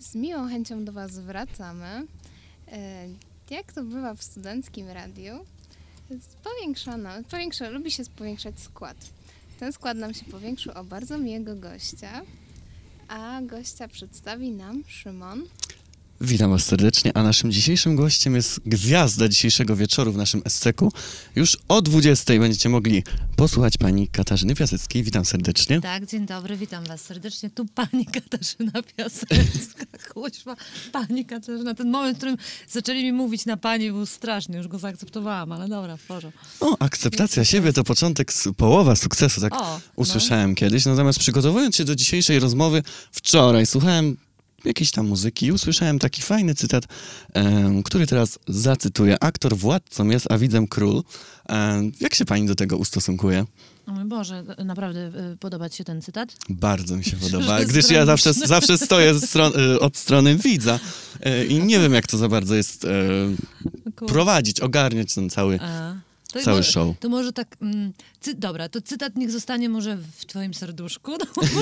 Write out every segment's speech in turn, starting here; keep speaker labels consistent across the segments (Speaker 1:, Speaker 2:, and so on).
Speaker 1: Z miłą chęcią do Was wracamy. Jak to bywa w studenckim radiu, lubi się powiększać skład. Ten skład nam się powiększył o bardzo miłego gościa, a gościa przedstawi nam Szymon.
Speaker 2: Witam Was serdecznie, a naszym dzisiejszym gościem jest gwiazda dzisiejszego wieczoru w naszym SC-ku. Już o 20:00 będziecie mogli posłuchać pani Katarzyny Piaseckiej. Witam serdecznie.
Speaker 3: Tak, dzień dobry, witam was serdecznie. Tu pani Katarzyna Piasecka, kuźwa, pani Katarzyna. Ten moment, w którym zaczęli mi mówić na pani, był straszny, już go zaakceptowałam, ale dobra, w porządku.
Speaker 2: No, akceptacja siebie to początek, połowa sukcesu, tak usłyszałem kiedyś. Natomiast przygotowując się do dzisiejszej rozmowy, wczoraj słuchałem jakiejś tam muzyki i usłyszałem taki fajny cytat, który teraz zacytuję. Aktor władcą jest, a widzem król. Jak się pani do tego ustosunkuje?
Speaker 3: O mój Boże, naprawdę podoba ci się ten cytat?
Speaker 2: Bardzo mi się podoba, gdyż ja zawsze stoję od strony widza i nie wiem, jak to za bardzo jest prowadzić, ogarniać ten cały show.
Speaker 3: To może tak, dobra, to cytat niech zostanie może w twoim serduszku,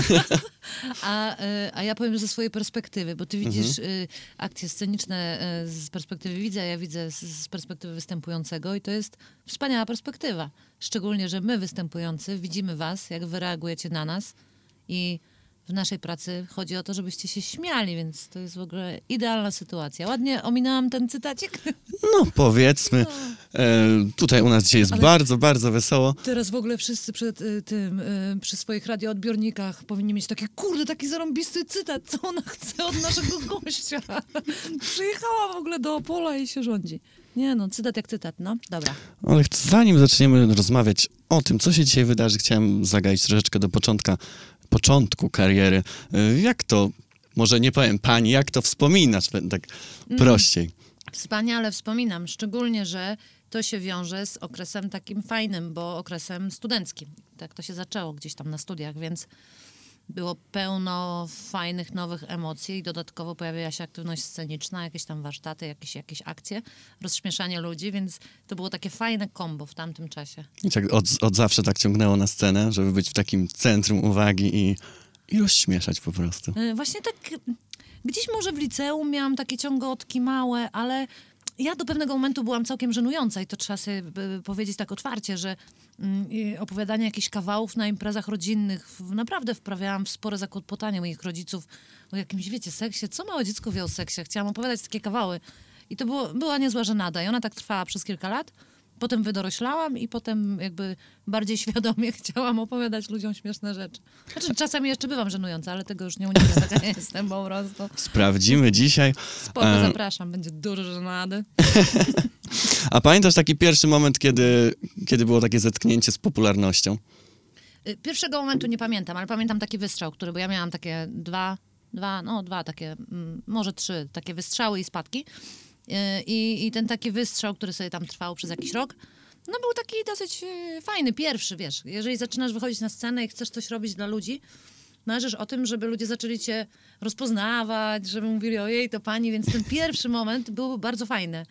Speaker 3: a ja powiem ze swojej perspektywy, bo ty widzisz akcje sceniczne z perspektywy widza, ja widzę z perspektywy występującego i to jest wspaniała perspektywa. Szczególnie, że my występujący widzimy was, jak wy reagujecie na nas i w naszej pracy chodzi o to, żebyście się śmiali, więc to jest w ogóle idealna sytuacja. Ładnie ominęłam ten cytacik?
Speaker 2: No, powiedzmy. Tutaj u nas dzisiaj jest bardzo, bardzo wesoło.
Speaker 3: Teraz w ogóle wszyscy przy swoich radioodbiornikach powinni mieć taki zarąbisty cytat, co ona chce od naszego gościa. Przyjechała w ogóle do Opola i się rządzi. Nie no, cytat jak cytat, no. Dobra.
Speaker 2: Ale zanim zaczniemy rozmawiać o tym, co się dzisiaj wydarzy, chciałem zagaić troszeczkę do początku kariery. Jak to, może nie powiem pani, jak to wspominasz, tak prościej?
Speaker 3: Wspaniale wspominam, szczególnie, że to się wiąże z okresem takim fajnym, bo okresem studenckim. Tak to się zaczęło gdzieś tam na studiach, więc było pełno fajnych, nowych emocji i dodatkowo pojawiła się aktywność sceniczna, jakieś tam warsztaty, jakieś akcje, rozśmieszanie ludzi, więc to było takie fajne kombo w tamtym czasie.
Speaker 2: I tak od zawsze tak ciągnęło na scenę, żeby być w takim centrum uwagi i rozśmieszać po prostu.
Speaker 3: Właśnie tak, gdzieś może w liceum miałam takie ciągotki małe, ale ja do pewnego momentu byłam całkiem żenująca i to trzeba sobie powiedzieć tak otwarcie, że opowiadanie jakichś kawałów na imprezach rodzinnych naprawdę wprawiałam w spore zakłopotanie moich rodziców o jakimś, wiecie, seksie. Co małe dziecko wie o seksie? Chciałam opowiadać takie kawały. I to była niezła żenada. I ona tak trwała przez kilka lat. Potem wydoroślałam i potem jakby bardziej świadomie chciałam opowiadać ludziom śmieszne rzeczy. Znaczy czasami jeszcze bywam żenująca, ale tego już nie uniknę, taka jestem po prostu.
Speaker 2: Sprawdzimy dzisiaj.
Speaker 3: Spoko, zapraszam, będzie dużo żenady.
Speaker 2: A pamiętasz taki pierwszy moment, kiedy było takie zetknięcie z popularnością?
Speaker 3: Pierwszego momentu nie pamiętam, ale pamiętam taki wystrzał, bo ja miałam takie dwa takie, może 3 takie wystrzały i spadki. I ten taki wystrzał, który sobie tam trwał przez jakiś rok, no był taki dosyć fajny, pierwszy, wiesz. Jeżeli zaczynasz wychodzić na scenę i chcesz coś robić dla ludzi, marzysz o tym, żeby ludzie zaczęli cię rozpoznawać, żeby mówili, ojej, to pani, więc ten pierwszy moment był bardzo fajny.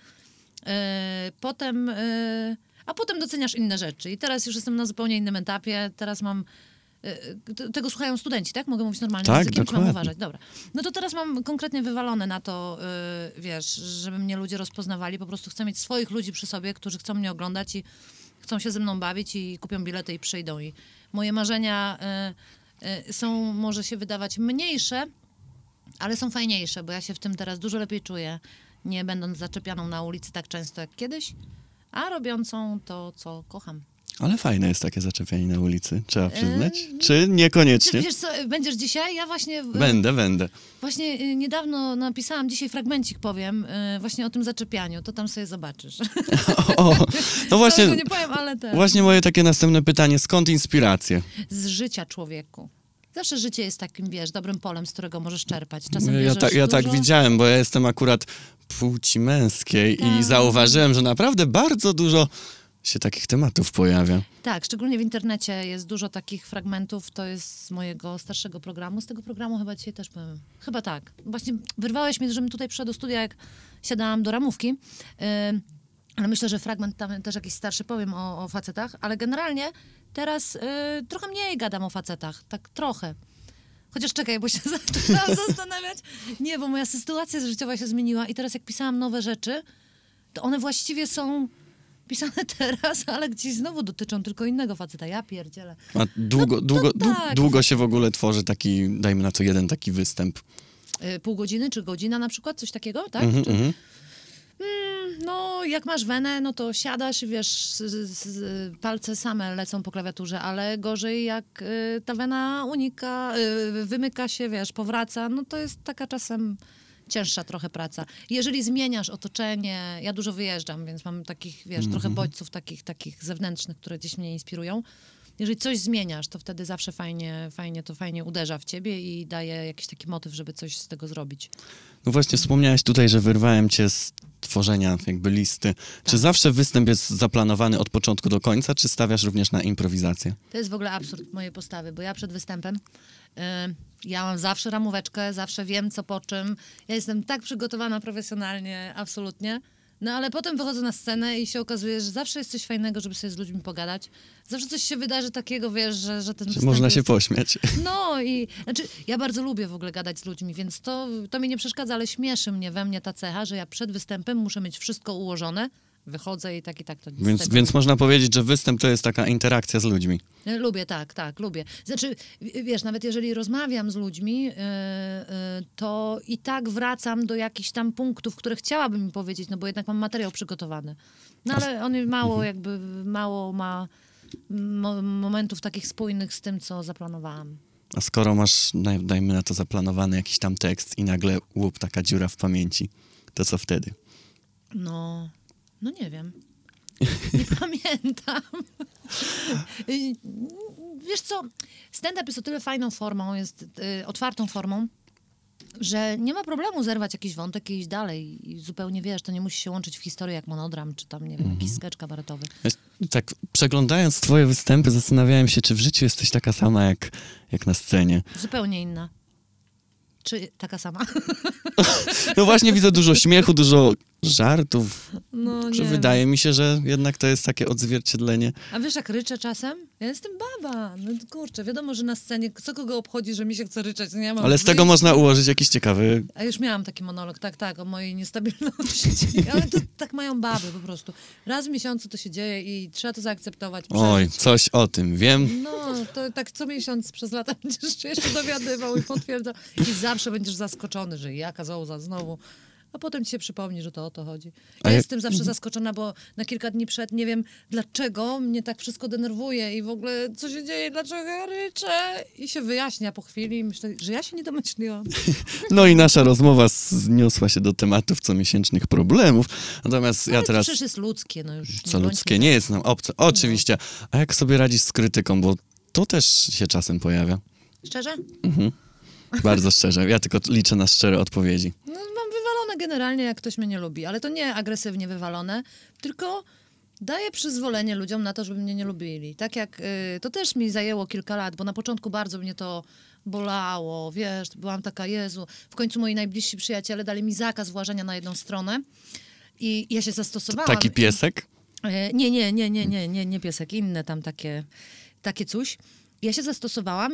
Speaker 3: Potem doceniasz inne rzeczy. I teraz już jestem na zupełnie innym etapie. Teraz mam... Tego słuchają studenci, tak? Mogę mówić normalnym językiem, czy mam uważać? Dobra. No to teraz mam konkretnie wywalone na to, wiesz, żeby mnie ludzie rozpoznawali. Po prostu chcę mieć swoich ludzi przy sobie, którzy chcą mnie oglądać i chcą się ze mną bawić i kupią bilety i przyjdą. I moje marzenia są, może się wydawać mniejsze, ale są fajniejsze, bo ja się w tym teraz dużo lepiej czuję, nie będąc zaczepianą na ulicy tak często jak kiedyś, a robiącą to, co kocham.
Speaker 2: Ale fajne jest takie zaczepianie na ulicy, trzeba przyznać. Czy niekoniecznie?
Speaker 3: Wiesz co, będziesz dzisiaj? Ja właśnie...
Speaker 2: Będę.
Speaker 3: Właśnie niedawno napisałam, dzisiaj fragmencik powiem, właśnie o tym zaczepianiu. To tam sobie zobaczysz.
Speaker 2: No właśnie,
Speaker 3: nie powiem, ale też.
Speaker 2: Właśnie moje takie następne pytanie. Skąd inspiracje?
Speaker 3: Z życia człowieku. Zawsze życie jest takim, wiesz, dobrym polem, z którego możesz czerpać. Czasem
Speaker 2: ja tak widziałem, bo ja jestem akurat płci męskiej i zauważyłem, że naprawdę bardzo dużo się takich tematów pojawia.
Speaker 3: Tak, szczególnie w internecie jest dużo takich fragmentów, to jest z mojego starszego programu. Z tego programu chyba dzisiaj też powiem. Chyba tak. Właśnie wyrwałeś mnie, żebym tutaj przyszła do studia, jak siadałam do ramówki. Ale myślę, że fragment tam też jakiś starszy powiem o facetach, ale generalnie teraz trochę mniej gadam o facetach, tak trochę. Chociaż czekaj, bo się zaczęłam zastanawiać. Nie, bo moja sytuacja życiowa się zmieniła i teraz jak pisałam nowe rzeczy, to one właściwie są pisane teraz, ale gdzieś znowu dotyczą tylko innego faceta. Ja pierdzielę.
Speaker 2: A długo się w ogóle tworzy taki, dajmy na to jeden taki występ?
Speaker 3: Pół godziny czy godzina na przykład? Coś takiego, tak? No, jak masz wenę, no to siadasz i wiesz, palce same lecą po klawiaturze, ale gorzej jak ta wena wymyka się, wiesz, powraca, no to jest taka czasem cięższa trochę praca. Jeżeli zmieniasz otoczenie, ja dużo wyjeżdżam, więc mam takich, wiesz, trochę bodźców takich zewnętrznych, które gdzieś mnie inspirują. Jeżeli coś zmieniasz, to wtedy zawsze fajnie uderza w ciebie i daje jakiś taki motyw, żeby coś z tego zrobić.
Speaker 2: No właśnie, wspomniałeś tutaj, że wyrwałem cię z tworzenia jakby listy. Tak. Czy zawsze występ jest zaplanowany od początku do końca, czy stawiasz również na improwizację?
Speaker 3: To jest w ogóle absurd mojej postawy, bo ja przed występem ja mam zawsze ramóweczkę, zawsze wiem co po czym. Ja jestem tak przygotowana profesjonalnie, absolutnie. No ale potem wychodzę na scenę i się okazuje, że zawsze jest coś fajnego, żeby sobie z ludźmi pogadać. Zawsze coś się wydarzy takiego, wiesz, że ten występ
Speaker 2: można
Speaker 3: jest...
Speaker 2: się pośmiać.
Speaker 3: No i znaczy ja bardzo lubię w ogóle gadać z ludźmi, więc to mi nie przeszkadza, ale śmieszy mnie we mnie ta cecha, że ja przed występem muszę mieć wszystko ułożone. Wychodzę i tak to...
Speaker 2: Więc można powiedzieć, że występ to jest taka interakcja z ludźmi.
Speaker 3: Lubię, tak, lubię. Znaczy, wiesz, nawet jeżeli rozmawiam z ludźmi, to i tak wracam do jakichś tam punktów, które chciałabym im powiedzieć, no bo jednak mam materiał przygotowany. No ale on mało ma momentów takich spójnych z tym, co zaplanowałam.
Speaker 2: A skoro masz, dajmy na to, zaplanowany jakiś tam tekst i nagle taka dziura w pamięci, to co wtedy?
Speaker 3: No nie wiem. Nie pamiętam. Wiesz co, stand-up jest o tyle fajną formą, jest otwartą formą, że nie ma problemu zerwać jakiś wątek i iść dalej. I zupełnie, wiesz, to nie musi się łączyć w historię jak monodram, czy tam, nie wiem, jakiś sketch kabaretowy.
Speaker 2: Tak, przeglądając twoje występy, zastanawiałem się, czy w życiu jesteś taka sama jak na scenie.
Speaker 3: Zupełnie inna. Czy taka sama?
Speaker 2: No właśnie widzę dużo śmiechu, dużo żartów.
Speaker 3: No,
Speaker 2: że wydaje mi się, że jednak to jest takie odzwierciedlenie.
Speaker 3: A wiesz, jak ryczę czasem? Ja jestem baba. No kurczę, wiadomo, że na scenie co kogo obchodzi, że mi się chce ryczeć. Nie mam
Speaker 2: ale z tego można ułożyć jakiś ciekawy...
Speaker 3: A już miałam taki monolog, tak, o mojej niestabilności. Ale to tak mają baby po prostu. Raz w miesiącu to się dzieje i trzeba to zaakceptować.
Speaker 2: Oj, coś o tym wiem.
Speaker 3: No, to tak co miesiąc przez lata będziesz się jeszcze dowiadywał i potwierdzał. I zawsze będziesz zaskoczony, że jaka zołza znowu. A potem ci się przypomni, że to o to chodzi. Ja jestem zawsze zaskoczona, bo na kilka dni przed nie wiem, dlaczego mnie tak wszystko denerwuje i w ogóle co się dzieje, dlaczego ja ryczę. I się wyjaśnia po chwili i myślę, że ja się nie domyśliłam.
Speaker 2: No i nasza rozmowa zniosła się do tematów comiesięcznych problemów. Natomiast ja teraz...
Speaker 3: przecież jest ludzkie, no już.
Speaker 2: Co ludzkie nie jest nam obce. Oczywiście. No. A jak sobie radzisz z krytyką, bo to też się czasem pojawia.
Speaker 3: Szczerze?
Speaker 2: Mhm. Bardzo szczerze. Ja tylko liczę na szczere odpowiedzi.
Speaker 3: No, mam wywalone generalnie, jak ktoś mnie nie lubi, ale to nie agresywnie wywalone, tylko daję przyzwolenie ludziom na to, żeby mnie nie lubili. Tak jak to też mi zajęło kilka lat, bo na początku bardzo mnie to bolało, wiesz, byłam taka, Jezu. W końcu moi najbliżsi przyjaciele dali mi zakaz włażenia na jedną stronę i ja się zastosowałam.
Speaker 2: Taki piesek?
Speaker 3: Nie piesek, inne tam takie coś. Ja się zastosowałam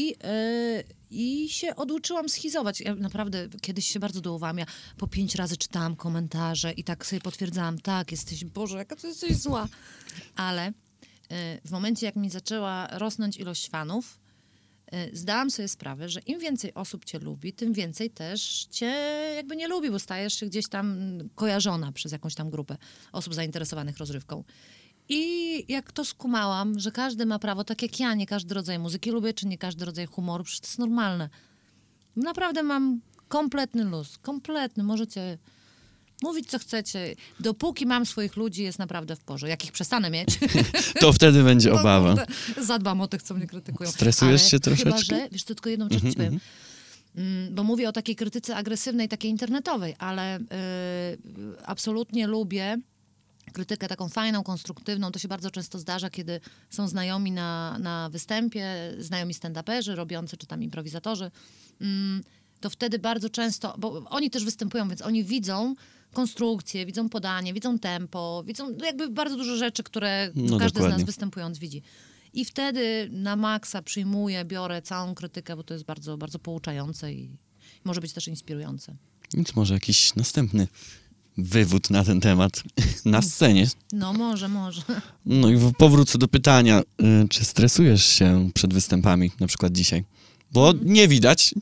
Speaker 3: i się oduczyłam schizować. Ja naprawdę kiedyś się bardzo dołowałam. Ja po 5 razy czytałam komentarze i tak sobie potwierdzałam, tak, jesteś, Boże, jaka ty jesteś zła. Ale w momencie, jak mi zaczęła rosnąć ilość fanów, zdałam sobie sprawę, że im więcej osób cię lubi, tym więcej też cię jakby nie lubi, bo stajesz się gdzieś tam kojarzona przez jakąś tam grupę osób zainteresowanych rozrywką. I jak to skumałam, że każdy ma prawo, tak jak ja, nie każdy rodzaj muzyki lubię, czy nie każdy rodzaj humoru, przecież to jest normalne. Naprawdę mam kompletny luz, kompletny, możecie mówić co chcecie. Dopóki mam swoich ludzi, jest naprawdę w porządku. Jak ich przestanę mieć,
Speaker 2: to wtedy będzie obawa.
Speaker 3: Zadbam o tych, co mnie krytykują.
Speaker 2: Stresujesz się troszeczkę?
Speaker 3: Chyba, że, wiesz, to tylko jedną rzecz ci powiem. Bo mówię o takiej krytyce agresywnej, takiej internetowej, ale absolutnie lubię krytykę taką fajną, konstruktywną. To się bardzo często zdarza, kiedy są znajomi na występie, znajomi stand-uperzy robiący, czy tam improwizatorzy. To wtedy bardzo często, bo oni też występują, więc oni widzą konstrukcję, widzą podanie, widzą tempo, widzą jakby bardzo dużo rzeczy, które każdy z nas występując widzi. I wtedy na maksa przyjmuję, biorę całą krytykę, bo to jest bardzo, bardzo pouczające i może być też inspirujące.
Speaker 2: Więc może jakiś następny wywód na ten temat na scenie.
Speaker 3: No może.
Speaker 2: No i powrócę do pytania, czy stresujesz się przed występami, na przykład dzisiaj? Bo nie widać.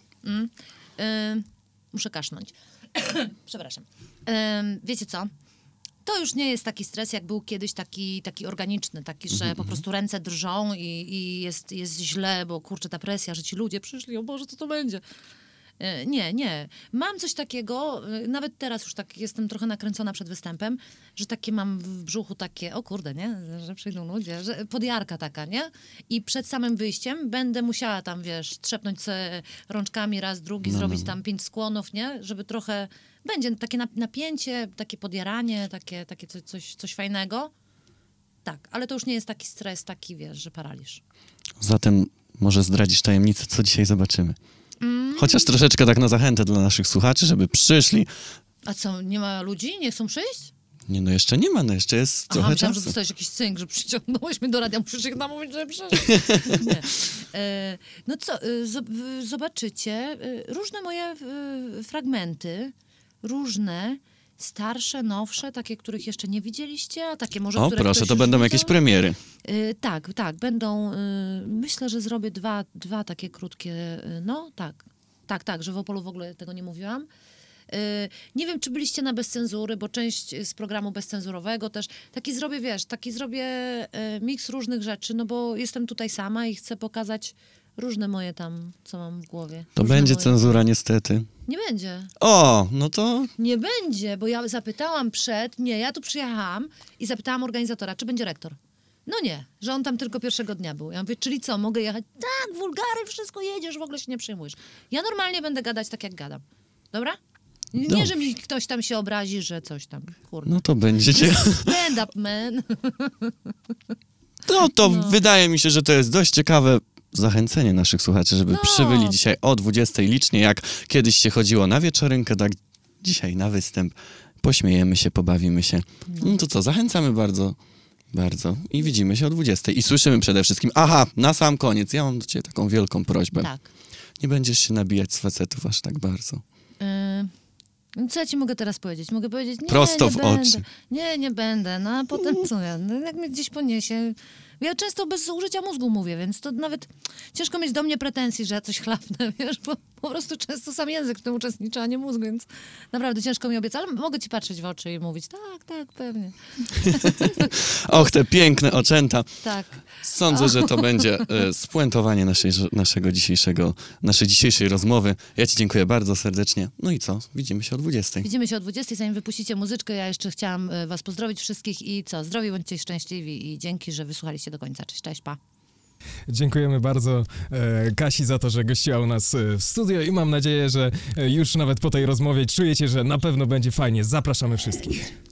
Speaker 3: Muszę kasznąć. Przepraszam. Wiecie co? To już nie jest taki stres, jak był kiedyś taki organiczny, taki, że po prostu ręce drżą i jest źle, bo kurczę, ta presja, że ci ludzie przyszli, o Boże, co to będzie? Nie. Mam coś takiego, nawet teraz już tak jestem trochę nakręcona przed występem, że takie mam w brzuchu takie, o kurde, nie? Że przyjdą ludzie, że podjarka taka, nie? I przed samym wyjściem będę musiała tam, wiesz, trzepnąć sobie rączkami raz, drugi, zrobić tam 5 skłonów, nie? Żeby trochę, będzie takie napięcie, takie podjaranie, takie coś fajnego. Tak, ale to już nie jest taki stres, taki, wiesz, że paraliż.
Speaker 2: Zatem może zdradzisz tajemnicę, co dzisiaj zobaczymy. Chociaż troszeczkę tak na zachętę dla naszych słuchaczy, żeby przyszli.
Speaker 3: A co, nie ma ludzi? Nie chcą przyjść?
Speaker 2: Nie, no jeszcze nie ma, no jeszcze jest trochę
Speaker 3: myślałam,
Speaker 2: czasu.
Speaker 3: że dostałeś jakiś cynk, że przyciągnąłeś mnie do radia, muszę się namówić, żeby przyszedł. Nie. No co, zobaczycie różne moje fragmenty, różne, starsze, nowsze, takie, których jeszcze nie widzieliście, a takie może, które
Speaker 2: proszę,
Speaker 3: ktoś
Speaker 2: to
Speaker 3: już
Speaker 2: będą
Speaker 3: widział.
Speaker 2: jakieś premiery.
Speaker 3: Tak, będą, myślę, że zrobię dwa takie krótkie, no tak, że w Opolu w ogóle tego nie mówiłam. Nie wiem, czy byliście na Bez Cenzury, bo część z programu bezcenzurowego też, taki zrobię miks różnych rzeczy, no bo jestem tutaj sama i chcę pokazać różne moje tam, co mam w głowie.
Speaker 2: To
Speaker 3: Różne
Speaker 2: będzie
Speaker 3: moje...
Speaker 2: cenzura niestety.
Speaker 3: Nie będzie.
Speaker 2: No to...
Speaker 3: Nie będzie, bo ja zapytałam ja tu przyjechałam i zapytałam organizatora, czy będzie rektor. No nie, że on tam tylko pierwszego dnia był. Ja mówię, czyli co, mogę jechać? Tak, wulgary, wszystko jedziesz, w ogóle się nie przejmujesz. Ja normalnie będę gadać tak, jak gadam. Dobra? Nie, że mi ktoś tam się obrazi, że coś tam, kurde.
Speaker 2: No to będziecie...
Speaker 3: Stand up, man.
Speaker 2: No, wydaje mi się, że to jest dość ciekawe zachęcenie naszych słuchaczy, żeby przybyli dzisiaj o 20:00 licznie, jak kiedyś się chodziło na wieczorynkę, tak dzisiaj na występ. Pośmiejemy się, pobawimy się. No to co, zachęcamy bardzo, bardzo i widzimy się o 20:00. I słyszymy przede wszystkim, na sam koniec, ja mam do ciebie taką wielką prośbę.
Speaker 3: Tak.
Speaker 2: Nie będziesz się nabijać z facetów aż tak bardzo.
Speaker 3: Co ja ci mogę teraz powiedzieć? Mogę powiedzieć,
Speaker 2: prosto w
Speaker 3: będę.
Speaker 2: oczy.
Speaker 3: Nie będę. No a potem co ja? No, jak mnie gdzieś poniesie. Ja często bez użycia mózgu mówię, więc to nawet ciężko mieć do mnie pretensji, że ja coś chlapnę, wiesz, bo po prostu często sam język w tym uczestniczy, a nie mózg, więc naprawdę ciężko mi obiecać, ale mogę ci patrzeć w oczy i mówić, tak, pewnie.
Speaker 2: Och, te piękne oczęta.
Speaker 3: Tak.
Speaker 2: Sądzę, że to będzie spuentowanie naszej dzisiejszej rozmowy. Ja ci dziękuję bardzo serdecznie. No i co? Widzimy się o 20:00.
Speaker 3: Widzimy się o 20:00, zanim wypuścicie muzyczkę. Ja jeszcze chciałam was pozdrowić wszystkich i co? Zdrowi, bądźcie szczęśliwi i dzięki, że wysłuchaliście do końca. Cześć, pa.
Speaker 4: Dziękujemy bardzo Kasi za to, że gościła u nas w studio i mam nadzieję, że już nawet po tej rozmowie czujecie, że na pewno będzie fajnie. Zapraszamy wszystkich.